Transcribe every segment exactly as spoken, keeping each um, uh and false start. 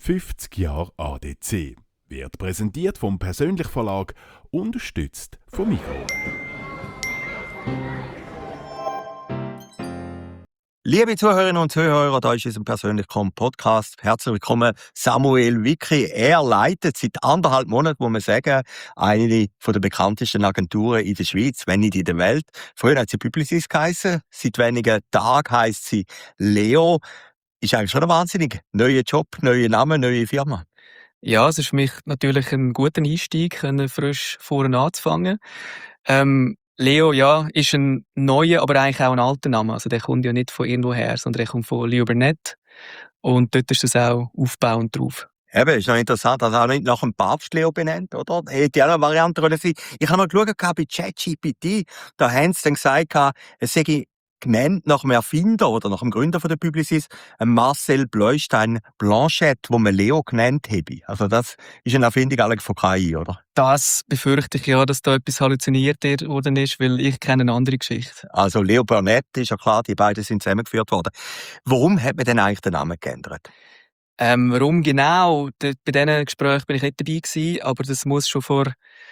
fünfzig Jahre A D C wird präsentiert vom Persönlich Verlag, unterstützt vom Migros. Liebe Zuhörerinnen und Zuhörer, da ist unser persönlicher Podcast. Herzlich willkommen, Samuel Wicki. Er leitet seit anderthalb Monaten, muss man sagen, eine der bekanntesten Agenturen in der Schweiz, wenn nicht in der Welt. Früher hat sie Publicis geheissen, seit wenigen Tagen heisst sie Leo. Ist eigentlich schon ein wahnsinnig neuer Job, neuer Name, neue Firma. Ja, es ist für mich natürlich ein guter Einstieg, können frisch vorne anzufangen. Ähm, Leo, ja, ist ein neuer, aber eigentlich auch ein alter Name. Also der kommt ja nicht von irgendwoher, sondern der kommt von Leo Burnett. Und dort ist das auch aufbauend drauf. Eben, ist noch interessant, also auch nicht nach dem Papst Leo benannt, oder? Hätte ja auch eine Variante können sein. Ich habe mal geschaut bei ChatGPT, da haben sie dann gesagt, es sei genannt nach dem Erfinder oder nach dem Gründer von der Publicis, Marcel Bleustein Blanchette, wo man Leo genannt habe. Also das ist eine Erfindung eigentlich von K I, oder? Das befürchte ich ja, dass da etwas halluziniert worden ist, weil ich kenne eine andere Geschichte. Also Leo Burnett, ist ja klar, die beiden sind zusammengeführt worden. Warum hat man denn eigentlich den Namen geändert? Ähm, warum genau? Bei diesen Gesprächen bin ich nicht dabei gewesen, aber das muss schon vor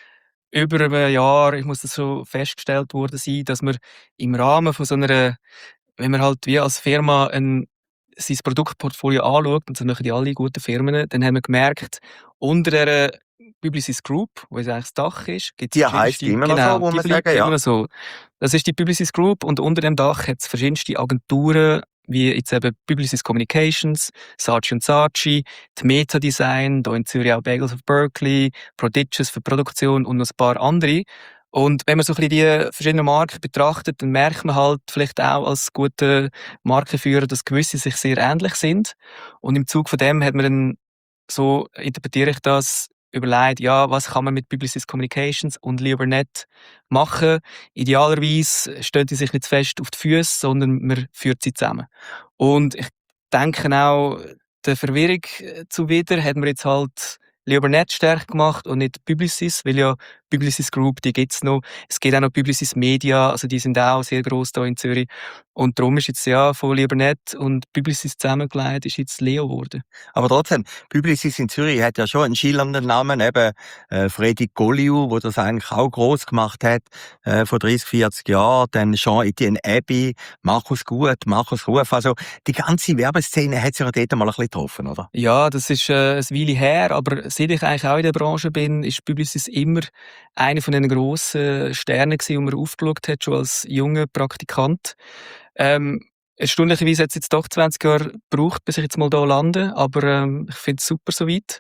über einem Jahr, ich muss das so festgestellt worden sein, dass man im Rahmen von so einer, wenn man halt wie als Firma ein, sein Produktportfolio anschaut, und so machen die alle guten Firmen, dann haben wir gemerkt, unter der Publicis Group, wo es eigentlich das Dach ist, gibt es Die heisst immer noch genau, so, wo die man bleibt sagen, ja. immer noch so. Das ist die Publicis Group und unter dem Dach hat es verschiedenste Agenturen, wie jetzt eben Publicis Communications, Saatchi und Saatchi, die Meta Design, hier in Zürich auch Bagels of Berkeley, Prodigious für Produktion und noch ein paar andere. Und wenn man so ein bisschen die verschiedenen Marken betrachtet, dann merkt man halt vielleicht auch als guter Markenführer, dass gewisse sich sehr ähnlich sind. Und im Zug von dem hat man dann, so interpretiere ich das, überlegt, ja, was kann man mit Publicis Communications und Leo Burnett machen. Idealerweise stellen die sich nicht zu fest auf die Füße, sondern man führt sie zusammen. Und ich denke auch, der Verwirrung zuwider hat man jetzt halt Leo Burnett stark gemacht und nicht Publicis, weil ja Publicis Group, die gibt's noch. Es gibt auch noch Publicis Media, also die sind auch sehr gross hier in Zürich. Und darum ist jetzt ja von Leo Burnett und Publicis zusammengelegt, ist jetzt Leo geworden. Aber trotzdem, Publicis in Zürich hat ja schon einen schillernden Namen, eben äh, Freddy Golliou, der das eigentlich auch gross gemacht hat, äh, vor dreißig, vierzig Jahren, dann Jean-Etienne Abbey, Markus Gut, Markus Ruf, also die ganze Werbeszene hat sich ja dort mal ein bisschen getroffen, oder? Ja, das ist äh, ein Weile her, aber seit ich eigentlich auch in der Branche bin, ist Publicis immer einer von den grossen Sternen gewesen, die man aufgeschaut hat, schon als junger Praktikant. Ähm, erstaunlicherweise hat es jetzt doch zwanzig Jahre gebraucht, bis ich jetzt mal hier lande, aber ähm, ich finde es super soweit.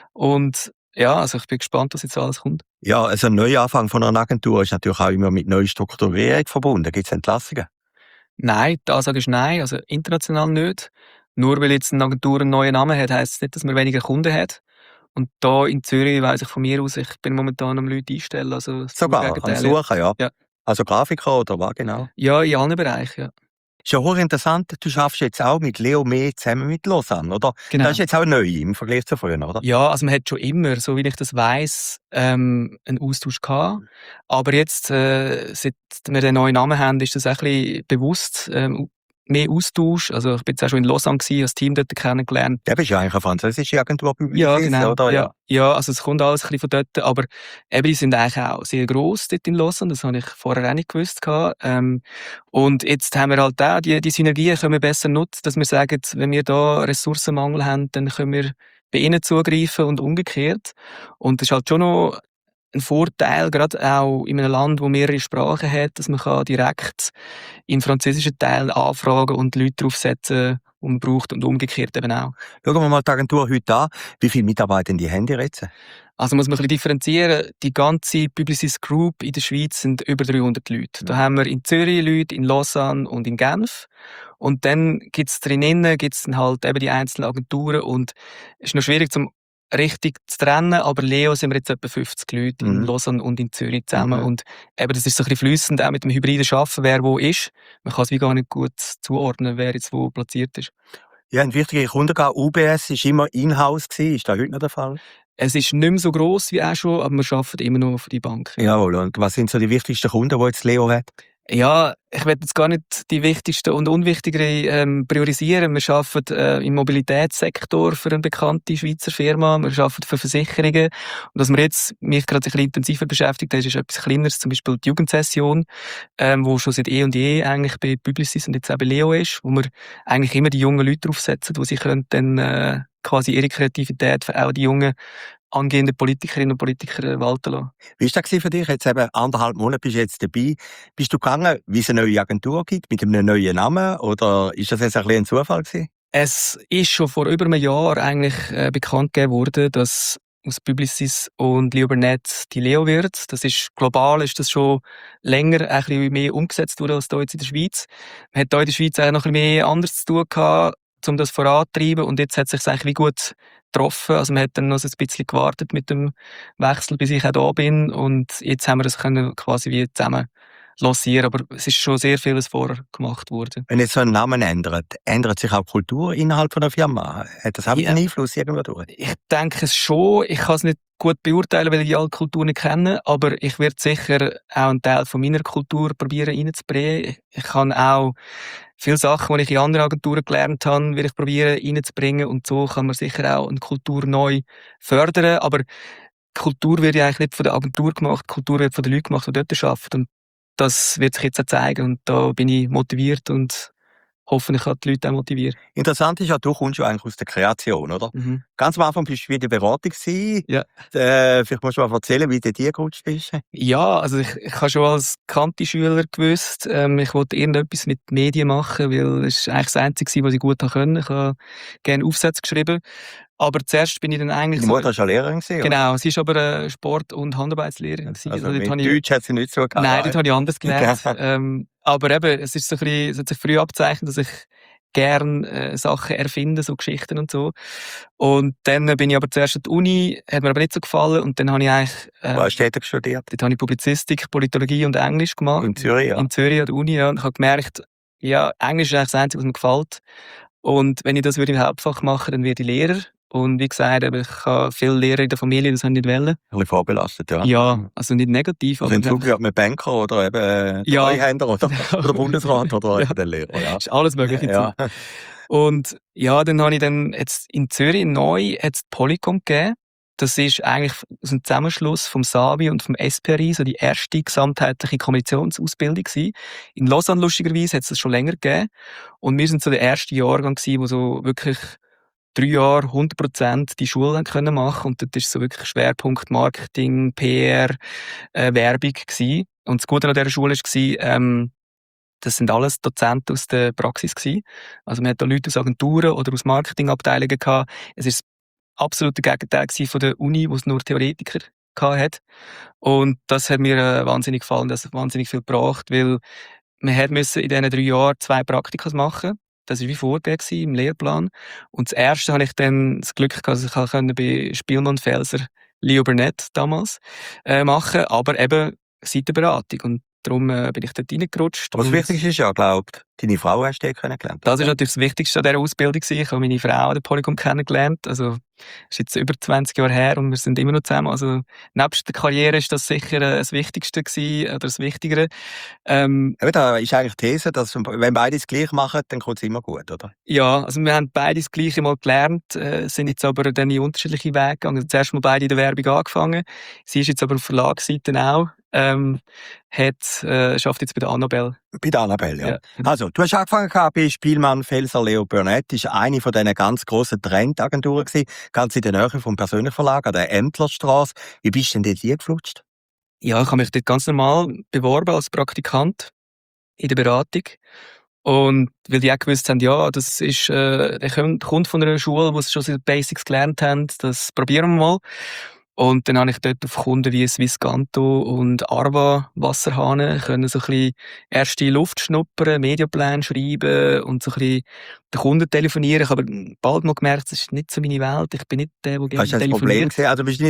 Und ja, also ich bin gespannt, was jetzt alles kommt. Ja, also ein Neuanfang von einer Agentur ist natürlich auch immer mit Neustrukturierung verbunden. Gibt es Entlassungen? Nein, die Ansage ist nein, also international nicht. Nur weil jetzt eine Agentur einen neuen Namen hat, heisst es nicht, dass man weniger Kunden hat. Und da in Zürich weiss ich von mir aus, ich bin momentan am Leute einstellen. Also Sogar am Suchen, ja. ja. Also Grafiker oder was genau? Ja, in allen Bereichen, ja. Ist ja hochinteressant, du schaffst jetzt auch mit Leo mehr zusammen mit Lausanne, oder? Genau. Das ist jetzt auch neu im Vergleich zu früher, oder? Ja, also man hat schon immer, so wie ich das weiss, ähm, einen Austausch gehabt. Aber jetzt, äh, seit wir den neuen Namen haben, ist das auch ein bisschen bewusst, ähm, mehr Austausch. Also ich bin jetzt auch schon in Lausanne gewesen, das Team dort kennengelernt. Der bist ja eigentlich eine französische Agentur, Ja, genau. oder? Ja. ja, also es kommt alles ein bisschen von dort. Aber eben, die sind eigentlich auch sehr gross dort in Lausanne. Das habe ich vorher auch nicht gewusst. Ähm, und jetzt haben wir halt auch die, die Synergien können wir besser nutzen, dass wir sagen, wenn wir da Ressourcenmangel haben, dann können wir bei ihnen zugreifen und umgekehrt. Und das ist halt schon noch ein Vorteil, gerade auch in einem Land, das mehrere Sprachen hat, dass man kann direkt im französischen Teil anfragen und Leute darauf setzen, die man braucht und umgekehrt eben auch. Schauen wir mal die Agentur heute an. Wie viele Mitarbeiter die haben die jetzt? Also muss man ein bisschen differenzieren. Die ganze Publicis Group in der Schweiz sind über dreihundert Leute. Da haben wir in Zürich Leute, in Lausanne und in Genf. Und dann gibt es drinnen gibt's dann halt eben die einzelnen Agenturen und es ist noch schwierig zum richtig zu trennen, aber Leo sind wir jetzt etwa fünfzig Leute in Mhm. Lausanne und in Zürich zusammen. Mhm. Und eben, das ist so ein bisschen fließend, auch mit dem hybriden Arbeiten, wer wo ist. Man kann es wie gar nicht gut zuordnen, wer jetzt wo platziert ist. Ja, ein wichtiger Kunde, U B S, war immer in-house gewesen. Ist das heute noch der Fall? Es ist nicht mehr so gross wie auch schon, aber wir arbeiten immer noch für die Bank. Jawohl. Und was sind so die wichtigsten Kunden, die jetzt Leo hat? Ja, ich will jetzt gar nicht die wichtigsten und unwichtigeren ähm, priorisieren. Wir arbeiten äh, im Mobilitätssektor für eine bekannte Schweizer Firma. Wir arbeiten für Versicherungen. Und was mir jetzt mich gerade ein bisschen intensiver beschäftigt hat, ist etwas Kleineres, zum Beispiel die Jugendsession, ähm, wo schon seit eh und je eigentlich bei Publicis und jetzt auch bei Leo ist, wo wir eigentlich immer die jungen Leute draufsetzen, wo sie können dann äh, quasi ihre Kreativität für auch die jungen angehende Politikerinnen und Politiker walten lassen. Wie war das für dich? Jetzt eben anderthalb Monate bist du jetzt dabei. Bist du gegangen, wie es eine neue Agentur gibt, mit einem neuen Namen? Oder ist das jetzt ein bisschen ein Zufall gewesen? Es ist schon vor über einem Jahr eigentlich äh, bekannt gegeben worden, dass aus Publicis und Leo Burnett die Leo wird. Das ist global, ist das schon länger ein bisschen mehr umgesetzt worden als hier jetzt in der Schweiz. Man hat hier in der Schweiz auch noch ein bisschen mehr anders zu tun gehabt, um das voranzutreiben. Und jetzt hat es sich eigentlich wie gut getroffen. Also man hat dann noch ein bisschen gewartet mit dem Wechsel, bis ich auch da bin. Und jetzt haben wir das können quasi wie zusammen lancieren. Aber es ist schon sehr vieles vorher gemacht worden. Wenn jetzt so ein Name ändert, ändert sich auch die Kultur innerhalb von der Firma? Hat das auch Ja. einen Einfluss irgendwo durch? Ich denke es schon. Ich kann es nicht gut beurteilen, weil ich die alte Kultur nicht kenne. Aber ich werde sicher auch einen Teil von meiner Kultur probieren reinzubringen. Ich kann auch viele Sachen, die ich in anderen Agenturen gelernt habe, will ich probieren reinzubringen. Und so kann man sicher auch eine Kultur neu fördern. Aber die Kultur wird ja eigentlich nicht von der Agentur gemacht. Die Kultur wird von den Leuten gemacht, die dort arbeiten. Und das wird sich jetzt auch zeigen. Und da bin ich motiviert und hoffentlich kann die Leute auch motivieren. Interessant ist ja, du kommst ja eigentlich aus der Kreation, oder? Mhm. Ganz am Anfang bist du wieder Beratung gewesen. Ja. Äh, vielleicht musst du mal erzählen, wie du dir gerutscht bist. Ja, also ich, ich habe schon als Kanti-Schüler gewusst, ähm, ich wollte irgendetwas mit Medien machen, weil es eigentlich das Einzige war, was ich gut können. Ich habe gerne Aufsätze geschrieben. Aber zuerst bin ich dann eigentlich... Deine Mutter war schon Lehrerin gewesen, oder? Genau, sie war aber äh, Sport- und Handarbeitslehrerin. Also, Also, dort mit habe ich- Deutsch hat sie nicht so gehabt. Nein, dort habe ich anders gelernt. ähm, aber eben, es, ist so ein bisschen, es hat sich früh abzeichnet, dass ich gerne äh, Sachen erfinde, so Geschichten und so. Und dann bin ich aber zuerst an die Uni, hat mir aber nicht so gefallen. Und dann habe ich eigentlich... Äh, Wo hast du dort studiert? Dort habe ich Publizistik, Politologie und Englisch gemacht. In Zürich, ja. In Zürich an der Uni, ja. Und ich habe gemerkt, ja, Englisch ist eigentlich das Einzige, was mir gefällt. Und wenn ich das würde im Hauptfach machen, dann werde ich Lehrer. Und wie gesagt, eben, ich habe viele Lehrer in der Familie, das habe ich nicht wollen. Ein bisschen vorbelastet, ja. Ja, also nicht negativ. Also in aber Zukunft mit Banker oder eben äh, Ja. Treuhänder oder, oder Bundesrat oder Ja. eben den Lehrer. Ja. ist alles Mögliche. Ja. Und ja, dann habe ich dann jetzt in Zürich neu hat's die Polycom gegeben. Das ist eigentlich aus dem Zusammenschluss vom S A B I und vom S P R I, so die erste gesamtheitliche Kommunikationsausbildung gewesen. In Lausanne, lustigerweise, hat es das schon länger gegeben. Und wir sind so der erste Jahrgang gewesen, wo so wirklich drei Jahre hundert Prozent die Schule haben können machen. Und dort ist so wirklich Schwerpunkt Marketing, P R, äh, Werbung gewesen. Und das Gute an dieser Schule war, ähm, das sind alles Dozenten aus der Praxis gewesen. Also man hat da Leute aus Agenturen oder aus Marketingabteilungen gehabt. Es ist das absolute Gegenteil gewesen von der Uni, wo es nur Theoretiker gehabt hat. Und das hat mir äh, wahnsinnig gefallen, das hat wahnsinnig viel gebracht, weil man hat müssen in diesen drei Jahren zwei Praktika machen. Das war wie vorgegeben im Lehrplan. Und das erste hatte ich dann das Glück gehabt, dass ich auch bei Spielmann Felser Leo Burnett damals äh, machen, aber eben Seitenberatung. Und darum äh, bin ich dort reingerutscht. Aber das Und Wichtigste ist ja, glaube ich, deine Frau hast du dort kennengelernt. Das ist natürlich das Wichtigste an dieser Ausbildung. Ich habe meine Frau an der Polycom kennengelernt. Also, das ist jetzt über zwanzig Jahre her und wir sind immer noch zusammen. Also, nebst der Karriere ist das sicher äh, das Wichtigste gewesen, oder das Wichtigere. Ähm, Eben, da ist eigentlich die These, dass wenn beide das Gleiche machen, dann kommt es immer gut, oder? ja, also wir haben beide das Gleiche mal gelernt, äh, sind jetzt aber dann in unterschiedliche Wege gegangen. Also zuerst mal beide in der Werbung angefangen. Sie ist jetzt aber auf Verlagsseite auch. Ähm, hat, äh, schafft jetzt bei der Annabelle. Bei der Annabelle, ja. Ja. Also, du hast angefangen gehabt bei Spielmann Felser Leo Burnett. Das war eine von diesen ganz grossen Trendagenturen gewesen, ganz in der Nähe vom persönlichen Verlag an der Ämtlerstrasse. Wie bist du denn dort hingeflutscht? Ja, ich habe mich dort ganz normal beworben als Praktikant in der Beratung. Und weil die auch gewusst haben, ja, das ist, äh, der kommt kommt von einer Schule, wo sie schon so die Basics gelernt haben, das probieren wir mal. Und dann habe ich dort auf Kunden wie Swisscanto und Arva Wasserhahn können so ein bisschen erste Luft schnuppern, Mediaplan schreiben und so ein bisschen den Kunden telefonieren. Ich habe aber bald mal gemerkt, das ist nicht so meine Welt. Ich bin nicht der, der gerne Hast du das Problem telefoniert. gesehen? Also bist du nicht ein,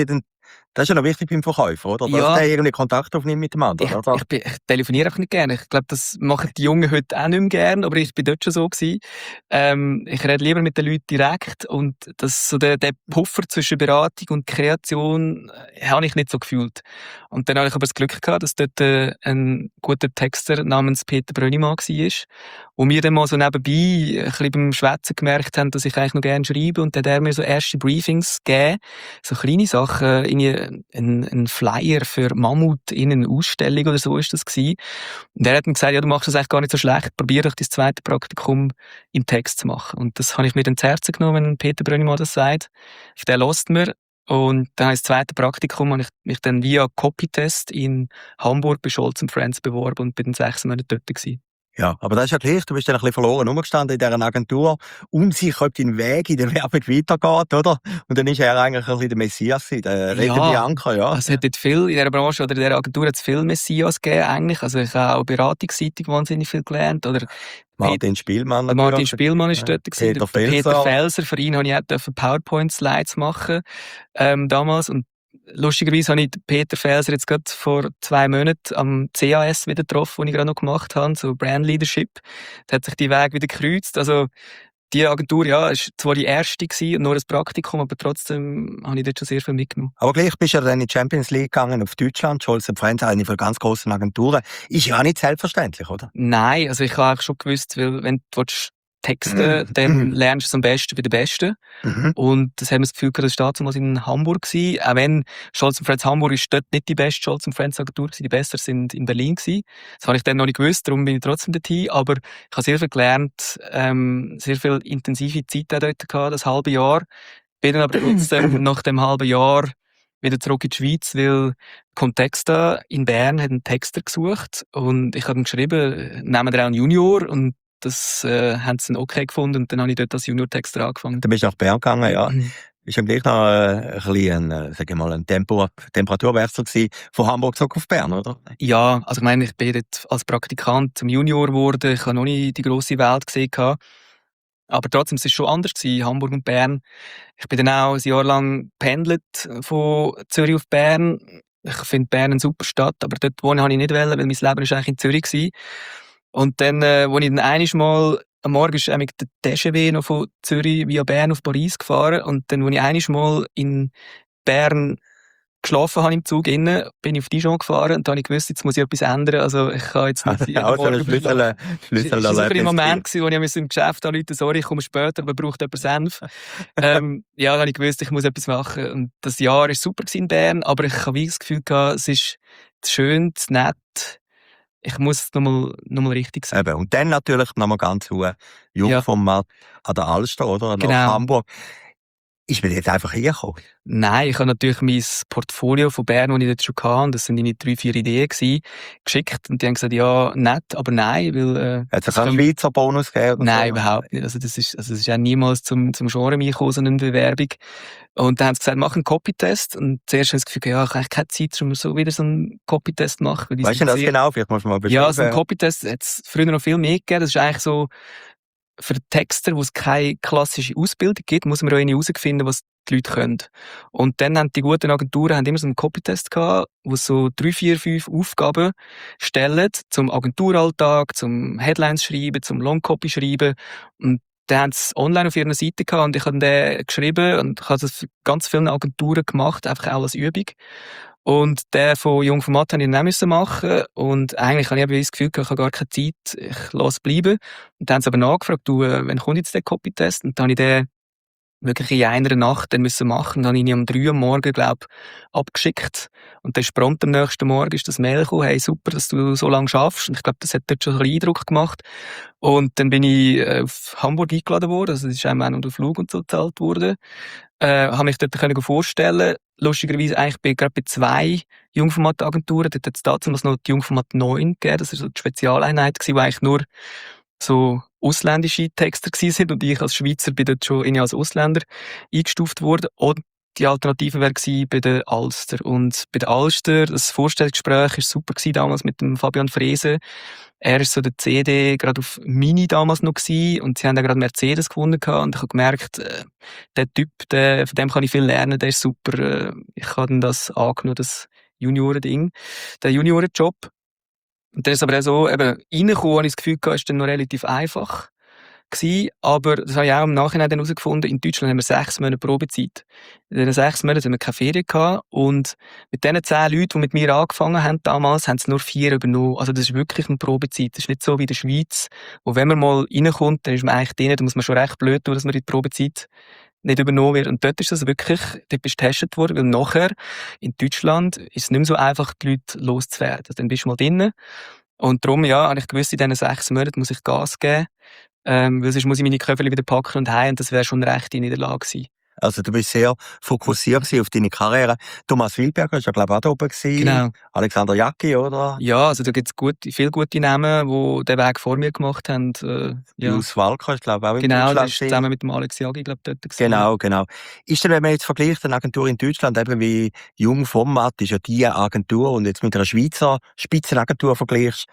Das ist ja noch wichtig beim Verkäufer, oder? Dass Ja. der irgendwie Kontakt aufnimmt mit dem anderen, Ich, oder? ich, bin, ich telefoniere einfach nicht gerne. Ich glaube, das machen die Jungen heute auch nicht mehr gerne, aber ich bin dort schon so gewesen. Ähm, ich rede lieber mit den Leuten direkt und das, so der, der Puffer zwischen Beratung und Kreation äh, habe ich nicht so gefühlt. Und dann habe ich aber das Glück gehabt, dass dort äh, ein guter Texter namens Peter Brönnimann war, wo wir dann mal so nebenbei ein bisschen beim Schwätzen gemerkt haben, dass ich eigentlich noch gerne schreibe, und dann hat er mir so erste Briefings gegeben, so kleine Sachen, irgendwie ein, ein Flyer für Mammut in einer Ausstellung oder so ist das gewesen. Und er hat mir gesagt, ja, du machst das eigentlich gar nicht so schlecht, probier doch dein zweites Praktikum im Text zu machen. Und das habe ich mir dann zu Herzen genommen, wenn Peter Brönnimann das sagt. Auf den hört mir. Und dann habe ich das zweite Praktikum, habe ich mich dann via Copytest in Hamburg bei Scholz and Friends beworben und bin dann sechs Monate dort gewesen. Ja, aber das ist ja gleich, du bist dann ein bisschen verloren rumgestanden in dieser Agentur, unsicher, ob dein Weg in der Werbung weitergeht, oder? Und dann ist er eigentlich ein bisschen der Messias, der rettende Ja, Anker, ja. Es hat dort viel, in dieser Branche oder in dieser Agentur hat es viel Messias gegeben, eigentlich. Also ich habe auch beratungsseitig wahnsinnig viel gelernt. Oder Martin Spielmann natürlich. Martin Spielmann war dort. Peter Der Felser. Peter Felser, für ihn durfte ich auch PowerPoint-Slides machen, ähm, damals. Und lustigerweise habe ich Peter Felser jetzt gerade vor zwei Monaten am C A S wieder getroffen, den ich gerade noch gemacht habe, so Brand Leadership. Da hat sich die Wege wieder gekreuzt. Also, die Agentur, ja, war zwar die erste gewesen und nur ein Praktikum, aber trotzdem habe ich dort schon sehr viel mitgenommen. Aber gleich bist du ja dann in die Champions League gegangen, auf Deutschland, Scholz and Friends, eine von ganz grossen Agenturen. Ist ja nicht selbstverständlich, oder? Nein, also ich habe auch schon gewusst, weil wenn du Texte, dann lernst du es am besten bei den Besten. Mhm. Und das haben wir das Gefühl gehabt, das war damals in Hamburg gewesen. Auch wenn Scholz and Friends Hamburg ist dort nicht die beste Scholz and Friends Agentur gewesen, die Besseren sind in Berlin gewesen. Das habe ich dann noch nicht gewusst, darum bin ich trotzdem dorthin. Aber ich habe sehr viel gelernt, ähm, sehr viel intensive Zeit auch dort gehabt, das halbe Jahr. Bin dann aber trotzdem nach dem halben Jahr wieder zurück in die Schweiz, weil Contexta in Bern hat einen Texter gesucht und ich habe ihm geschrieben, nehmen wir auch einen Junior, und das äh, haben sie dann okay gefunden, und dann habe ich dort als Junior-Texter angefangen. Dann bist du nach Bern gegangen, ja. Mhm. Ist ja gleich noch äh, ein bisschen ein, äh, sag ich mal, ein Tempo, Temperaturwechsel gewesen, von Hamburg zurück auf Bern, oder? Ja, also ich meine, ich bin dort als Praktikant zum Junior geworden, ich habe noch nie die grosse Welt gesehen gehabt. Aber trotzdem, es war schon anders gewesen, Hamburg und Bern. Ich bin dann auch ein Jahr lang pendelt von Zürich auf Bern. Ich finde Bern eine super Stadt, aber dort wohnen habe ich nicht wollen, weil mein Leben war eigentlich in Zürich gewesen. Und dann, äh, als ich dann einiges Mal, am Morgen ist nämlich der T G V noch von Zürich via Bern auf Paris gefahren, und dann, als ich einiges Mal in Bern geschlafen habe im Zug innen, bin ich auf Dijon gefahren, und dann habe ich gewusst, jetzt muss ich etwas ändern. Also ich kann jetzt nicht jeden Auch so ein Morgen Schlüssel, Schlüssel das war ein Schlüsselerlebnis. Moment, wo ich im Geschäft anrufen musste, sorry, ich komme später, aber braucht jemand Senf. ähm, ja, dann habe ich gewusst, ich muss etwas machen. Und das Jahr war super in Bern, aber ich habe wie das Gefühl gehabt, es ist zu schön, zu nett. Ich muss es nochmal noch mal richtig sagen. Eben. Und dann natürlich nochmal ganz hoch, Jungfrau mal an der Alster, oder? Nach Genau. Hamburg. Ist mir jetzt einfach hergekommen? Nein, ich habe natürlich mein Portfolio von Bern, das ich dort schon hatte, und das sind meine drei, vier Ideen gewesen, geschickt, und die haben gesagt, ja, nett, aber nein, weil... Äh, Hat es einen Schweizer Bonus gegeben? Oder Nein, so? überhaupt nicht. Also das ist, also das ist auch niemals zum, zum Genre reingekommen, so eine Bewerbung. Und dann haben sie gesagt, mach einen Copytest. Und zuerst habe ich das Gefühl, ja, ich habe eigentlich keine Zeit, um so wieder so einen Copytest zu machen. Weil die Weißt du sind das sehr- genau? Vielleicht musst du mal beschreiben. Ja, so einen Copytest hat es früher noch viel mehr gegeben. Das ist eigentlich so, für Texter, wo es keine klassische Ausbildung gibt, muss man auch herausfinden, was die Leute können. Und dann haben die guten Agenturen haben immer so einen Copytest gehabt, wo so drei, vier, fünf Aufgaben stellen zum Agenturalltag, zum Headlines schreiben, zum Longcopy schreiben. Und dann haben sie es online auf ihrer Seite gehabt, und ich habe den geschrieben, und ich habe das für ganz viele Agenturen gemacht, einfach auch als Übung. Und der von Jungformat musste ich dann auch machen. Und eigentlich habe ich aber das Gefühl, ich habe gar keine Zeit, ich lasse es bleiben. Und dann haben sie aber nachgefragt, du, äh, wann kommt jetzt der Copytest? Und dann habe ich den wirklich in einer Nacht dann müssen machen. Und dann habe ich ihn um drei Uhr am Morgen, glaube ich, abgeschickt. Und dann ist prompt am nächsten Morgen ist das Mail gekommen, hey, super, dass du so lange schaffst. Und ich glaube, das hat dort schon ein bisschen Eindruck gemacht. Und dann bin ich äh, auf Hamburg eingeladen worden, also es ist einem auch noch der Flug und so gezahlt worden. Äh, habe mich dort können vorstellen. Lustigerweise eigentlich bei, gerade bei zwei Jungformat-Agenturen, dort hat es damals noch die Jungformat neun gegeben, das war so die Spezialeinheit gewesen, wo eigentlich nur so ausländische Texter gewesen sind, und ich als Schweizer bin dort schon irgendwie als Ausländer eingestuft worden. Und die Alternative wäre gewesen bei der Alster. Und bei der Alster, das Vorstellungsgespräch war super gewesen, damals mit dem Fabian Frese. Er ist so der C D gerade auf Mini damals noch gewesen, und sie haben dann gerade Mercedes gewonnen gehabt, und ich habe gemerkt, äh, der Typ, der, von dem kann ich viel lernen, der ist super. Äh, ich habe dann das angenommen, das Junioren-Ding, der Juniorenjob. Und dann ist es aber auch so, eben, reinkommen, habe ich das Gefühl gehabt, ist dann noch relativ einfach gewesen, aber das habe ich auch im Nachhinein dann herausgefunden, in Deutschland haben wir sechs Monate Probezeit. In diesen sechs Monaten haben wir keine Ferien gehabt, und mit diesen zehn Leuten, die mit mir angefangen haben damals, haben es nur vier übernommen. Also das ist wirklich eine Probezeit. Das ist nicht so wie in der Schweiz, wo wenn man mal reinkommt, dann ist man eigentlich drin, da muss man schon recht blöd tun, dass man in die Probezeit nicht übernommen wird. Und dort ist das wirklich, dort bist du getestet worden, weil nachher in Deutschland ist es nicht mehr so einfach, die Leute loszuwerden. Also dann bist du mal drin. Und darum, ja, habe ich gewusst, in diesen sechs Monaten muss ich Gas geben. Ähm, weil sonst muss ich meine Köpfe wieder packen und heim, und das wäre schon eine rechte Niederlage gewesen. Also du bist sehr fokussiert auf deine Karriere. Thomas Wilberger war ja, glaube ich, auch da oben gewesen. Genau. Alexander Jacki, oder? Ja, also da gibt es gut, viele gute Namen, die den Weg vor mir gemacht haben. Äh, ja. Jus Walker ist, glaube ich, auch in genau, Deutschland. Genau, das ist zusammen mit dem Alex Jagi, glaube ich, dort gewesen. Genau, genau. Ist denn, wenn man jetzt vergleicht, eine Agentur in Deutschland, eben wie Jung Format, ist ja die Agentur, und jetzt mit einer Schweizer Spitzenagentur vergleichst,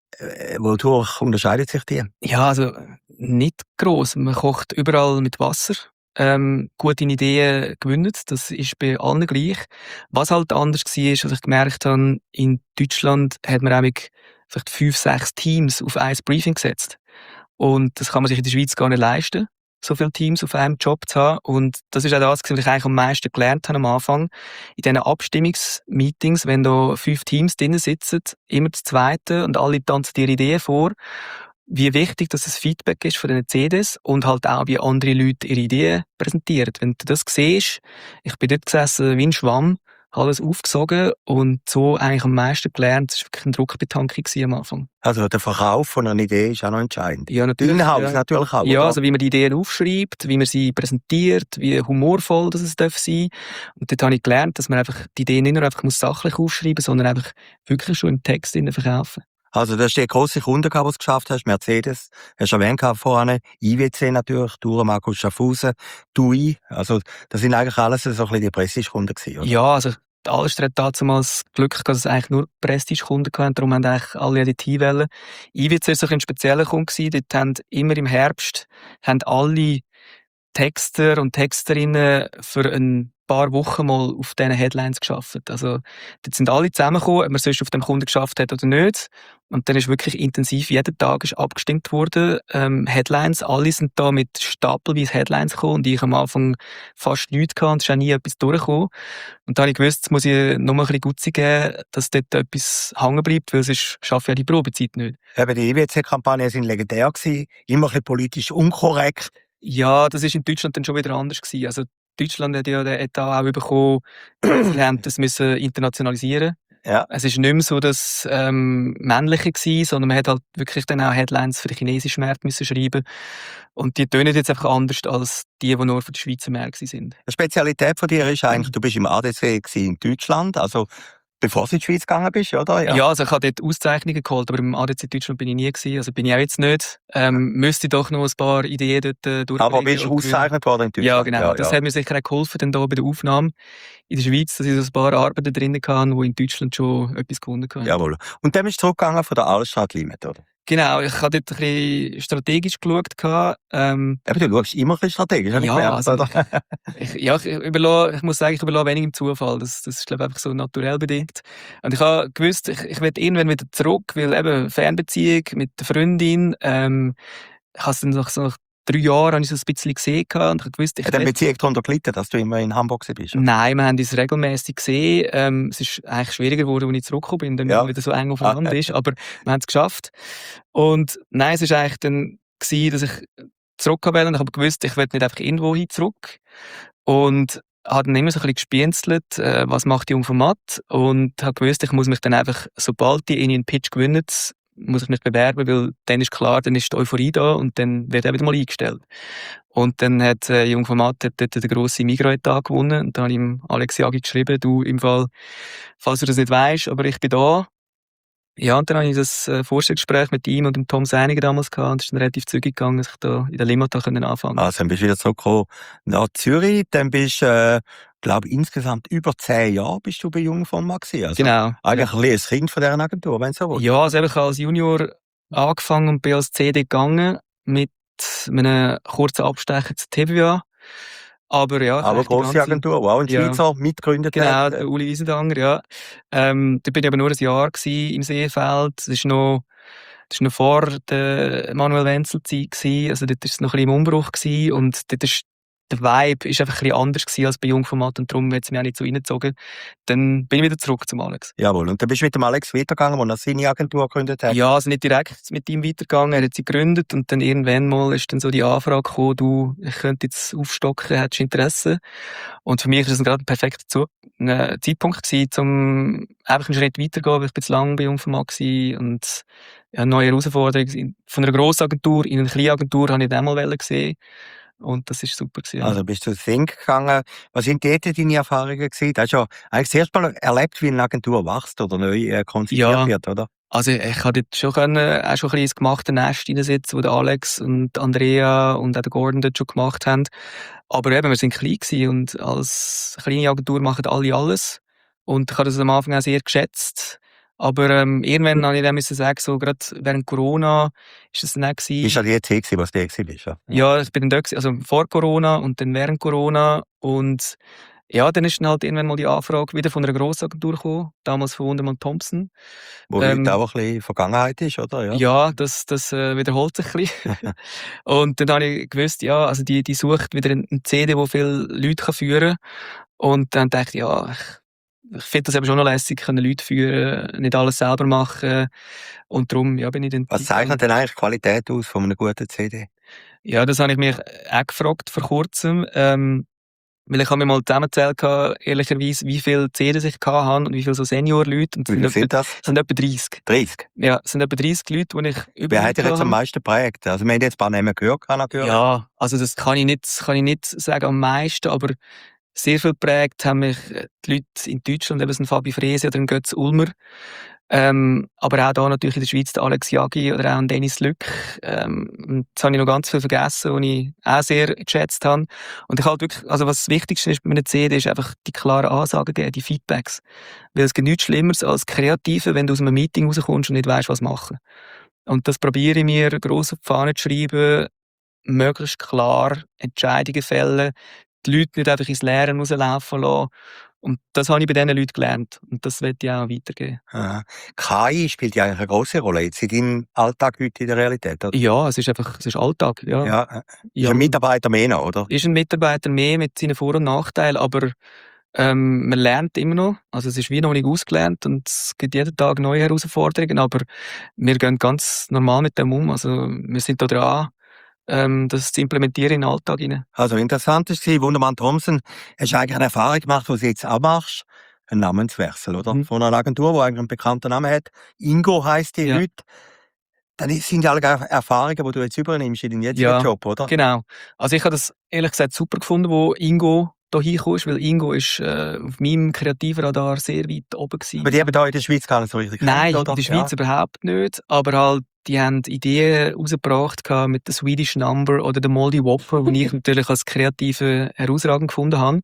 äh, wodurch unterscheidet sich die? Ja, also nicht gross. Man kocht überall mit Wasser. Ähm, gute Ideen gewinnen, das ist bei allen gleich. Was halt anders war, was ich gemerkt habe, in Deutschland hat man auch vielleicht fünf, sechs Teams auf ein Briefing gesetzt. Und das kann man sich in der Schweiz gar nicht leisten, so viele Teams auf einem Job zu haben. Und das ist auch das, was ich eigentlich am meisten gelernt habe am Anfang. In diesen Abstimmungsmeetings, wenn da fünf Teams drinnen sitzen, immer das Zweite, und alle tanzen ihre Ideen vor, wie wichtig dass das Feedback ist von den C Ds, und halt auch, wie andere Leute ihre Ideen präsentieren. Wenn du das siehst, ich bin dort gesessen wie ein Schwamm, alles aufgesogen und so eigentlich am meisten gelernt. Das war wirklich eine Druckbetankung am Anfang. Also der Verkauf von einer Idee ist auch noch entscheidend. Ja, natürlich. Inhalt ja. natürlich auch. Ja, oder? also wie man die Ideen aufschreibt, wie man sie präsentiert, wie humorvoll das es darf sein. Und dort habe ich gelernt, dass man einfach die Ideen nicht nur einfach muss sachlich aufschreiben muss, sondern einfach wirklich schon im Text verkaufen. Also, du hast die grosse Kunden gehabt, die du geschafft hast. Mercedes, hast du erwähnt vorhin. I W C natürlich, Dura Markus Schaffhausen, D U I. Also, das sind eigentlich alles so ein bisschen die Prestigekunden gewesen, oder? Ja, also, die Alster hat damals Glück gehabt, dass es eigentlich nur Prestigekunden hatten. Darum haben eigentlich alle die T wählen. I W C war so ein spezieller Kunde gewesen. Dort haben immer im Herbst, haben alle Texter und Texterinnen für ein paar Wochen mal auf diesen Headlines gearbeitet. Also, dort sind alle zusammengekommen, ob man sonst auf dem Kunden geschafft hat oder nicht. Und dann ist wirklich intensiv, jeden Tag ist abgestimmt worden. Ähm, Headlines, alle sind da mit stapelweise Headlines gekommen, und ich am Anfang fast nichts gehabt, und es ist auch nie etwas durchgekommen. Und dann habe ich gewusst, jetzt muss ich noch mal ein bisschen Gutze geben, dass dort etwas hängen bleibt, weil sonst schaffe ich ja die Probezeit nicht. Eben, die I W C-Kampagnen sind legendär gewesen, immer ein bisschen politisch unkorrekt. Ja, das war in Deutschland dann schon wieder anders gewesen. Also, Deutschland hat ja den Etat auch bekommen, wir haben das müssen internationalisieren. Ja. Es ist nicht mehr so das ähm, Männliche gewesen, sondern man hat halt wirklich dann auch Headlines für den chinesischen Markt müssen schreiben. Und die tönen jetzt einfach anders als die, die nur für den Schweizer Markt sind. Die Spezialität von dir ist eigentlich, du bist im A D C in Deutschland, also bevor du in die Schweiz gegangen bist, oder? Ja, ja, also ich habe dort Auszeichnungen geholt, aber im A D C Deutschland bin ich nie gewesen, also bin ich auch jetzt nicht. Ähm, müsste doch noch ein paar Ideen dort äh, durchbringen. Aber bist du ausgezeichnet worden in Deutschland? Ja, genau. Ja, das ja. hat mir sicher auch geholfen, dann da bei der Aufnahme in der Schweiz, dass ich so ein paar Arbeiten drin hatte, die in Deutschland schon etwas gewonnen haben. Jawohl. Und dann bist du zurückgegangen von der Altstadt Limit, oder? Genau, ich habe dort ein bisschen strategisch geschaut. Ähm, Aber du schaust immer ein bisschen strategisch, habe ich ja, gemerkt, also, oder? ich, ja, ich, überlasse, ich muss sagen, ich überlasse wenig im Zufall. Das, das ist, glaube ich, einfach so naturell bedingt. Und ich habe gewusst, ich, ich will irgendwann wieder zurück, weil eben Fernbeziehung mit der Freundin, ähm, ich habe es dann nach so nach drei Jahren habe ich so ein bisschen gesehen und ich gewusst, ich Hat deine Beziehung darunter gelitten, dass du immer in Hamburg bist? Oder? Nein, wir haben uns regelmäßig gesehen. Ähm, es ist eigentlich schwieriger geworden, als ich zurückgekommen bin, wenn Ja. man wieder so eng aufeinander Ah, ist. Aber wir haben es geschafft. Und nein, es war eigentlich dann gewesen, dass ich zurück wollte. Und ich habe gewusst, ich will nicht einfach irgendwo hin zurück. Und habe dann immer so ein bisschen gespienzelt, äh, was macht die Jungformat. Und habe gewusst, ich muss mich dann einfach, sobald die einen Pitch gewinnen, muss ich mich bewerben, weil dann ist klar, dann ist die Euphorie da und dann wird er wieder mal eingestellt. Und dann hat äh, Jungformat dort den grossen Migros-Etat gewonnen und dann habe ich ihm Alex Jagi geschrieben, du, im Fall, falls du das nicht weisst, aber ich bin da. Ja, und dann habe ich das äh, Vorstellungsgespräch mit ihm und dem Tom Seiniger damals gehabt und es ist dann relativ zügig gegangen, dass ich da in der Limata anfangen konnte. Also, dann bist du wieder zurückgekommen nach Zürich, dann bist du äh, Ich glaube, insgesamt über zehn Jahre bist du bei Jungformat gewesen. Also Genau. eigentlich ein bisschen ein Kind von dieser Agentur, wenn du so willst. Ja, also ich habe als Junior angefangen und bin als C D gegangen mit einem kurzen Abstecher zu T V A. Aber ja, Aber echt die grosse ganze- Agentur, wow, ein Ja. Schweizer mitgegründet. Genau, hat. der Uli Wiesendanger, ja. Ähm, da bin ich aber nur ein Jahr gewesen im Seefeld. Das ist noch, das ist noch vor der Manuel Wenzel-Zeit gewesen. Also dort war es noch ein bisschen im Umbruch gewesen. Und dort ist der Vibe ist einfach ein bisschen anders gewesen als bei Jungformat und darum hat es mich auch nicht so reingezogen. Dann bin ich wieder zurück zum Alex. Jawohl, und dann bist du mit dem Alex weitergegangen, der seine Agentur gegründet hat. Ja, also nicht direkt mit ihm weitergegangen, er hat sie gegründet und dann irgendwann mal ist dann so die Anfrage gekommen, du, ich könnte jetzt aufstocken, hättest du Interesse? Und für mich war das gerade ein perfekter Zu- ein Zeitpunkt gewesen, um einfach einen Schritt weiterzugehen, weil ich bin zu lange bei Jungformat gewesen und ja, eine neue Herausforderung. Von einer grossen Agentur in eine kleine Agentur habe ich dann mal gesehen. Und das war super gewesen. Also bist du zu Think gegangen. Was sind dort deine Erfahrungen gewesen? Du hast ja eigentlich das erste Mal erlebt, wie eine Agentur wächst oder neu äh, konzipiert Ja. wird, oder? Also ich habe dort schon können, auch schon ein bisschen ins gemachte Nest reinsitzen, wo der Alex und Andrea und auch der Gordon dort schon gemacht haben. Aber eben, wir sind klein gewesen und als kleine Agentur machen alle alles. Und ich habe das am Anfang auch sehr geschätzt. Aber ähm, irgendwann musste ich dann müssen sagen, so gerade während Corona ist das dann auch gewesen. Bist du an die Zeit gewesen, was du bist? Ja. Ja, ich bin dann da gewesen, also vor Corona und dann während Corona. Und ja, dann ist dann halt irgendwann mal die Anfrage wieder von einer Grossagentur gekommen, damals von Wundermann Thompson. Wo Ähm, heute auch ein bisschen Vergangenheit ist, oder? Ja. Ja, das, das äh, wiederholt sich ein bisschen. Und dann habe ich gewusst, ja, also die, die sucht wieder einen C D, der viele Leute kann führen kann. Und dann dachte ich, ja, ich, ich finde das eben schon noch lässig, können Leute führen, nicht alles selber machen. Und darum, ja, bin ich dann... Was zeichnet denn eigentlich die Qualität aus von einem guten C D? Ja, das habe ich mich auch gefragt vor kurzem. Ähm, weil ich habe mir mal zusammengezählt, ehrlicherweise, wie viele C Ds ich hatte und wie viele so Senior-Leute. Und Wie viele sind das? Es sind etwa dreißig. dreißig. Ja, es sind etwa dreißig Leute, die ich über. Wer hat dich jetzt am meisten geprägt? Also wir haben jetzt ein paar Namen gehört, natürlich. Ja, also das kann ich nicht, kann ich nicht sagen am meisten, aber sehr viel geprägt haben mich die Leute in Deutschland, eben so ein Fabi Frese oder ein Götz Ulmer. Ähm, aber auch da natürlich in der Schweiz der Alex Jaggi oder auch ein Dennis Lück. Ähm, und jetzt habe ich noch ganz viel vergessen, die ich auch sehr geschätzt habe. Und ich halt wirklich, also was das Wichtigste ist bei einem C D, ist einfach die klaren Ansagen geben, die Feedbacks. Weil es gibt nichts Schlimmeres als Kreative, wenn du aus einem Meeting rauskommst und nicht weißt, was machen. Und das probiere ich mir gross auf die Fahne zu schreiben, möglichst klar Entscheidungen fällen, die Leute nicht einfach ins Leere rauslaufen lassen. Und das habe ich bei diesen Leuten gelernt. Und das möchte ich auch weitergeben. Aha. K I spielt ja eigentlich eine grosse Rolle jetzt in deinem Alltag heute in der Realität, oder? Ja, es ist einfach, es ist Alltag. Ja. Ja. Ist Ja. ein Mitarbeiter mehr noch, oder? Ist ein Mitarbeiter mehr mit seinen Vor- und Nachteilen, aber ähm, man lernt immer noch. Also es ist wie noch nicht ausgelernt und es gibt jeden Tag neue Herausforderungen, aber wir gehen ganz normal mit dem um. Also wir sind da dran, ähm, das zu implementieren in den Alltag hinein. Also interessant war, Wundermann Thompson, hast du eigentlich eine Erfahrung gemacht, die du jetzt auch machst? Ein Namenswechsel, oder? Mhm. Von einer Agentur, die eigentlich einen bekannten Namen hat. Ingo heisst die Ja. heute. Dann sind ja alle Erfahrungen, die du jetzt übernimmst in deinen jetzigen Ja, Job, oder? Genau. Also ich habe das ehrlich gesagt super gefunden, wo Ingo da hingekommen ist, weil Ingo ist äh, auf meinem Kreativradar sehr weit oben gewesen. Aber die haben da in der Schweiz gar nicht so richtig Nein, kennt, oder? in der Schweiz überhaupt nicht. Aber halt, die haben Ideen rausgebracht mit der Swedish Number oder der Moldy Whopper, die ich natürlich als Kreative herausragend gefunden habe.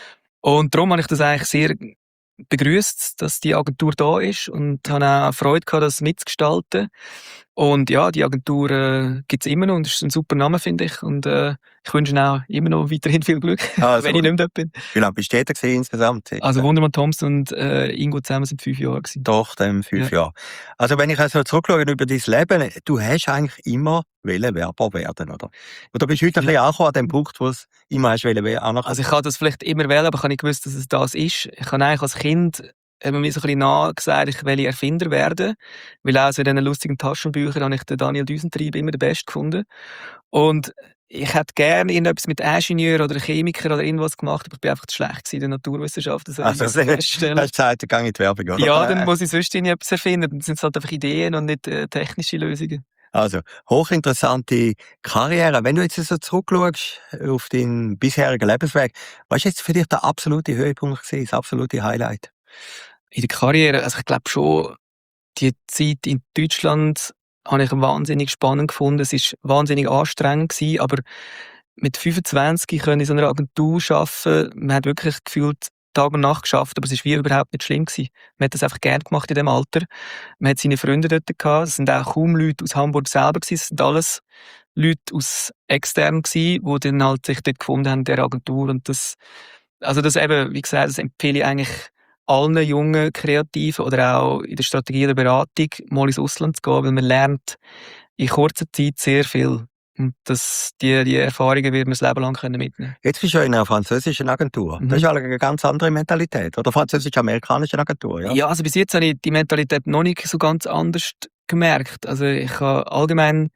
Und darum habe ich das eigentlich sehr begrüßt, dass die Agentur da ist und habe auch Freude gehabt, das mitzugestalten. Und ja, die Agentur äh, gibt es immer noch und ist ein super Name, finde ich. Und äh, ich wünsche ihnen auch immer noch weiterhin viel Glück, Also, wenn ich nicht mehr dort bin. Wie lange bist du dort gewesen insgesamt? Also Wundermann Thompson und äh, Ingo zusammen sind fünf Jahre gewesen. Doch, dann fünf Ja. Jahre. Also wenn ich also zurückschaue über dein Leben, du hast eigentlich immer wollen Werber werden, oder? Oder bist du heute ein bisschen angekommen an dem Punkt, wo es immer hast wollen werden? Also ich habe das vielleicht immer wählen, aber ich habe nicht gewusst, dass es das ist. Ich habe eigentlich als Kind haben mir so ein bisschen nachgesagt, ich will Erfinder werden. Weil auch so in diesen lustigen Taschenbüchern habe ich den Daniel Düsentrieb immer den Besten gefunden. Und ich hätte gerne irgendetwas mit Ingenieur oder Chemiker oder irgendwas gemacht, aber ich bin einfach zu schlecht in der Naturwissenschaft. Das Also, also, hast du gesagt, dann gehe ich in die Werbung, oder? Ja, dann muss ich sonst irgendetwas erfinden. Dann sind es halt einfach Ideen und nicht äh, technische Lösungen. Also, hochinteressante Karriere. Wenn du jetzt so zurückschaust auf deinen bisherigen Lebensweg, was ist jetzt für dich der absolute Höhepunkt gewesen, das absolute Highlight? In der Karriere, also ich glaube schon, die Zeit in Deutschland habe ich wahnsinnig spannend gefunden. Es war wahnsinnig anstrengend gewesen, aber mit fünfundzwanzig können in so einer Agentur arbeiten. Man hat wirklich gefühlt Tag und Nacht geschafft, aber es war wie überhaupt nicht schlimm gewesen. Man hat das einfach gerne gemacht in diesem Alter. Man hat seine Freunde dort gehabt. Es sind auch kaum Leute aus Hamburg selber gewesen. Es sind alles Leute aus extern gewesen, die dann halt sich dort gefunden haben in dieser Agentur. Und das, also das eben, wie gesagt, das empfehle ich eigentlich allen jungen Kreativen oder auch in der Strategie oder Beratung mal ins Ausland zu gehen, weil man lernt in kurzer Zeit sehr viel. Und das, die, die Erfahrungen wird man das Leben lang können mitnehmen. Jetzt bist du ja in einer französischen Agentur. Mhm. Das ist ja eine ganz andere Mentalität. Oder französisch-amerikanische Agentur, ja? Ja, also bis jetzt habe ich die Mentalität noch nicht so ganz anders gemerkt. Also ich habe allgemein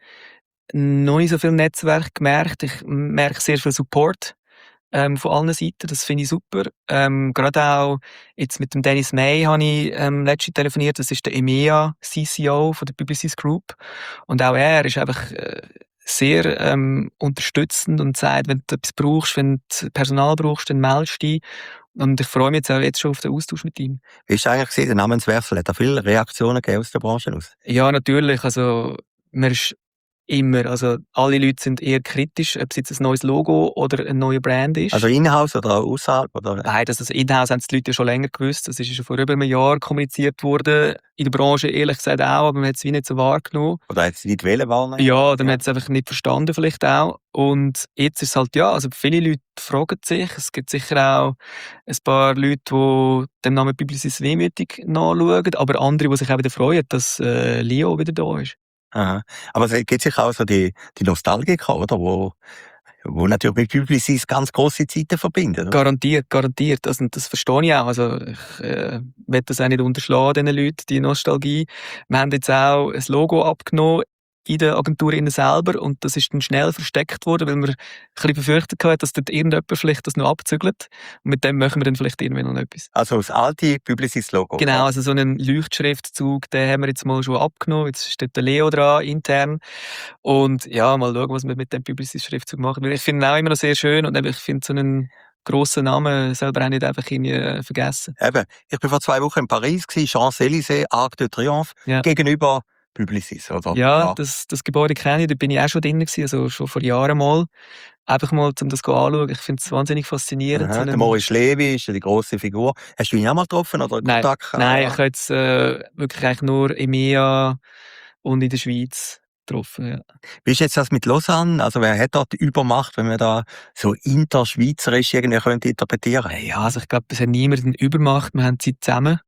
noch nicht so viel Netzwerk gemerkt. Ich merke sehr viel Support ähm, von allen Seiten. Das finde ich super. Ähm, gerade auch jetzt mit dem Dennis May habe ich ähm, letztens telefoniert. Das ist der EMEA C C O von der Publicis Group. Und auch er ist einfach äh, sehr ähm, unterstützend und sagt, wenn du etwas brauchst, wenn du Personal brauchst, dann meldest du dich. Und ich freue mich jetzt auch jetzt schon auf den Austausch mit ihm. Wie ist eigentlich gewesen, der Namenswechsel? Hat da viele Reaktionen gegeben aus der Branche aus? Ja, natürlich. Also, man ist immer, also alle Leute sind eher kritisch, ob es jetzt ein neues Logo oder ein neuer Brand ist. Also in-house oder außerhalb? Oder? Beides. Also in-house haben es die Leute ja schon länger gewusst. Das ist ja schon vor über einem Jahr kommuniziert worden. In der Branche ehrlich gesagt auch, aber man hat es wie nicht so wahrgenommen. Oder hat es nicht wollen wahrnehmen? Ja, oder man hat es einfach nicht verstanden vielleicht auch. Und jetzt ist es halt, ja, also viele Leute fragen sich. Es gibt sicher auch ein paar Leute, die den Namen Publicis wehmütig nachschauen, aber andere, die sich auch wieder freuen, dass äh, Leo wieder da ist. Aha. Aber es gibt sicher auch so die, die Nostalgiker, oder? Wo, wo natürlich mit Publicis ganz grosse Zeiten verbinden. Oder? Garantiert, garantiert. Also, das verstehe ich auch. Also, ich äh, will das auch nicht unterschlagen, diesen Leuten, die Nostalgie. Wir haben jetzt auch ein Logo abgenommen in der Agentur innen selber und das ist dann schnell versteckt worden, weil wir ein bisschen befürchtet hatten, dass dort irgendjemand vielleicht das noch abzügelt. Und mit dem machen wir dann vielleicht irgendwann noch etwas. Also das alte Publicis-Logo? Genau, also so einen Leuchtschriftzug, den haben wir jetzt mal schon abgenommen. Jetzt steht der Leo dran, intern. Und ja, mal schauen, was wir mit dem Publicis-Schriftzug machen. Weil ich finde ihn auch immer noch sehr schön und ich finde so einen grossen Namen selber auch nicht einfach irgendwie vergessen. Eben, ich war vor zwei Wochen in Paris, Champs-Élysées, Arc de Triomphe, ja. gegenüber Publicis, oder? Ja, ja. Das, das Gebäude kenne ich, da bin ich auch schon drin gewesen, also schon vor Jahren mal. Einfach mal, um das anzuschauen. Ich finde es wahnsinnig faszinierend. Aha, so der Maurice Levy ist die grosse Figur. Hast du ihn auch mal getroffen oder nein, Kontakt? Nein, ich habe jetzt äh, wirklich eigentlich nur im E M E A und in der Schweiz getroffen. Ja. Wie ist jetzt das mit Lausanne? Also wer hat dort die Übermacht, wenn man da so interschweizerisch irgendwie könnte interpretieren? Ja, also ich glaube, es hat niemand eine Übermacht. Wir haben Zeit zusammen.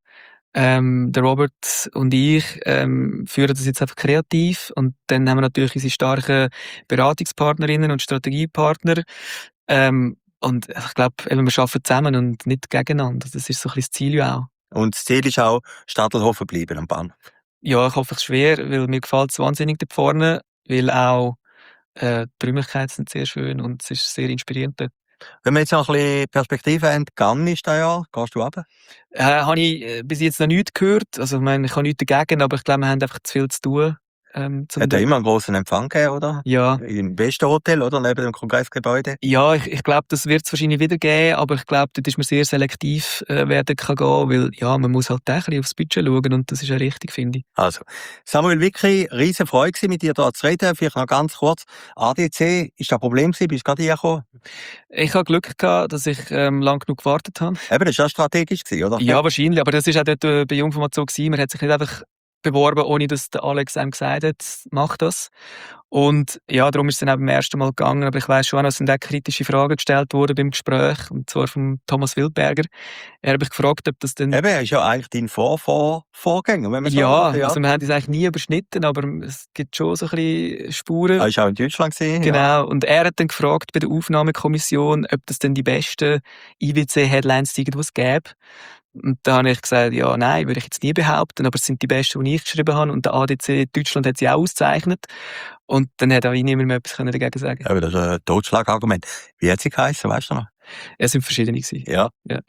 Ähm, der Robert und ich ähm, führen das jetzt einfach kreativ und dann haben wir natürlich unsere starken Beratungspartnerinnen und Strategiepartner ähm, und ich glaube, wir arbeiten zusammen und nicht gegeneinander. Das ist so ein bisschen das Ziel ja auch. Und das Ziel ist auch, Stadelhofen bleiben am Bahnhof? Ja, ich hoffe es schwer, weil mir gefällt es wahnsinnig da vorne, weil auch äh, die Räumlichkeiten sind sehr schön und es ist sehr inspirierend dort. Wenn wir jetzt noch ein bisschen Perspektive haben, Cannes ist da ja, gehst du runter? Äh, habe ich äh, bis jetzt noch nichts gehört. Also, ich meine, ich habe nichts dagegen, aber ich glaube, wir haben einfach zu viel zu tun. Ähm, zum Hat ja immer einen grossen Empfang gegeben, oder? Ja. Im besten Hotel, oder? Neben dem Kongressgebäude. Ja, ich, ich glaube, das wird es wahrscheinlich wieder geben, aber ich glaube, dort ist man sehr selektiv, äh, wer dort kann gehen, weil ja, man muss halt auch ein bisschen aufs Budget schauen und das ist ja richtig, finde ich. Also, Samuel Wicki, riesen Freude gewesen, mit dir hier zu reden. Vielleicht noch ganz kurz. A D C, ist das ein Problem gewesen? Bist du gerade hergekommen? Ich habe Glück gehabt, dass ich ähm, lang genug gewartet habe. Eben, das war ja strategisch gewesen, oder? Ja, wahrscheinlich, aber das ist auch dort äh, bei Jungformat so gewesen. Man hat sich nicht einfach beworben, ohne dass der Alex einem gesagt hat, mach das. Und ja, darum ist es dann auch beim ersten Mal gegangen. Aber ich weiss schon, es sind auch kritische Fragen gestellt worden beim Gespräch, und zwar von Thomas Wildberger. Er hat mich gefragt, ob das dann... Eben, er ist ja eigentlich dein Vor -Vor Vorgänger, wenn man ja, sagt. Ja, also wir haben das eigentlich nie überschnitten, aber es gibt schon so ein bisschen Spuren. Er war auch in Deutschland gewesen, Genau, ja. und er hat dann gefragt bei der Aufnahmekommission, ob das denn die besten I W C-Headlines sind, die es gäbe. Und da habe ich gesagt, ja, nein, würde ich jetzt nie behaupten, aber es sind die besten, die ich geschrieben habe. Und der A D C Deutschland hat sie auch ausgezeichnet. Und dann hat auch niemand mehr etwas dagegen sagen. Aber das ist ein Totschlagargument. Wie hat sie geheißen, weißt du noch? Es sind verschiedene gewesen. Ja. Ja.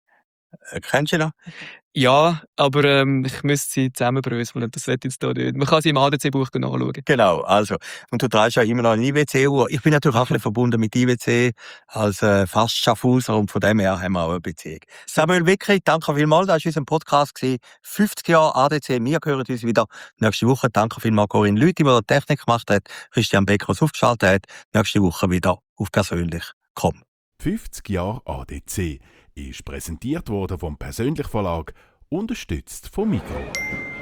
Äh, Kennst du sie noch? Ja, aber ähm, ich müsste sie zusammenbröseln. Das wird jetzt da nicht. Man kann sie im A D C-Buch nachschauen. Genau, also. Und du trägst ja immer noch eine I W C-Uhr. Ich bin natürlich auch ein bisschen verbunden mit I W C als äh, fast Schaffhauser und von dem her haben wir auch eine Beziehung. Samuel Wicki, danke vielmals. Das war unser Podcast. fünfzig Jahre A D C. Wir hören uns wieder nächste Woche. Danke vielmals Corinne Lüthi, die die Technik gemacht hat. Christian Becker, der aufgeschaltet hat. Nächste Woche wieder auf persönlich punkt com. fünfzig Jahre A D C ist präsentiert worden vom Persönlich Verlag, unterstützt vom Migros.